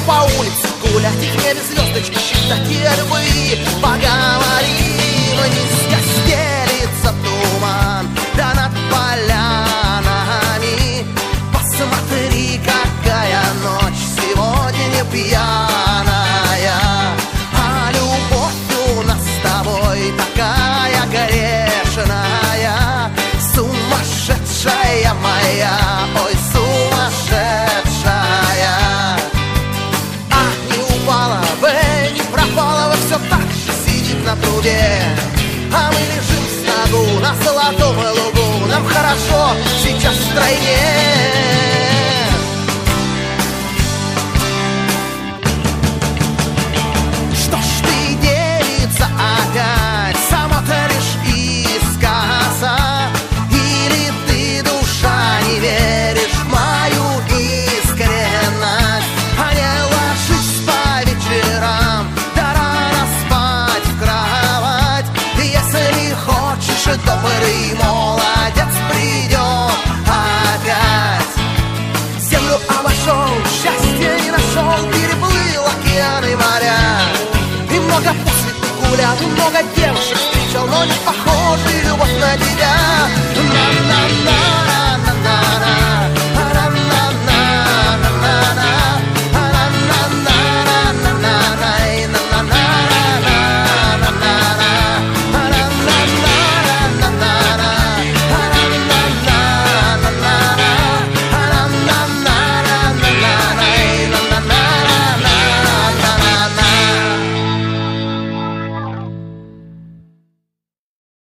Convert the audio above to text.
по улице гулять, и в небе звездочки считать и львы. Поговорим, низко стелится туман, да над полянами. Посмотри, какая ночь сегодня не пьяная, а любовь у нас с тобой такая грешная, сумасшедшая моя, ой, сумасшедшая. А не упала бы, не пропала бы, все так же сидит на трубе. А мы лежим в снегу на золотом лугу, нам хорошо сейчас втройне. Что ж ты, девица, опять сама-то лишь из сказа? Или ты, душа, не веришь в мою искренность? А не ложись по вечерам, да рано спать в кровать. Если хочешь, добрый молодец придет опять. Землю обошел, счастья не нашел, переплыл океаны и моря. И много после ты гулял, и много девушек встречал, но не похожа любовь на тебя.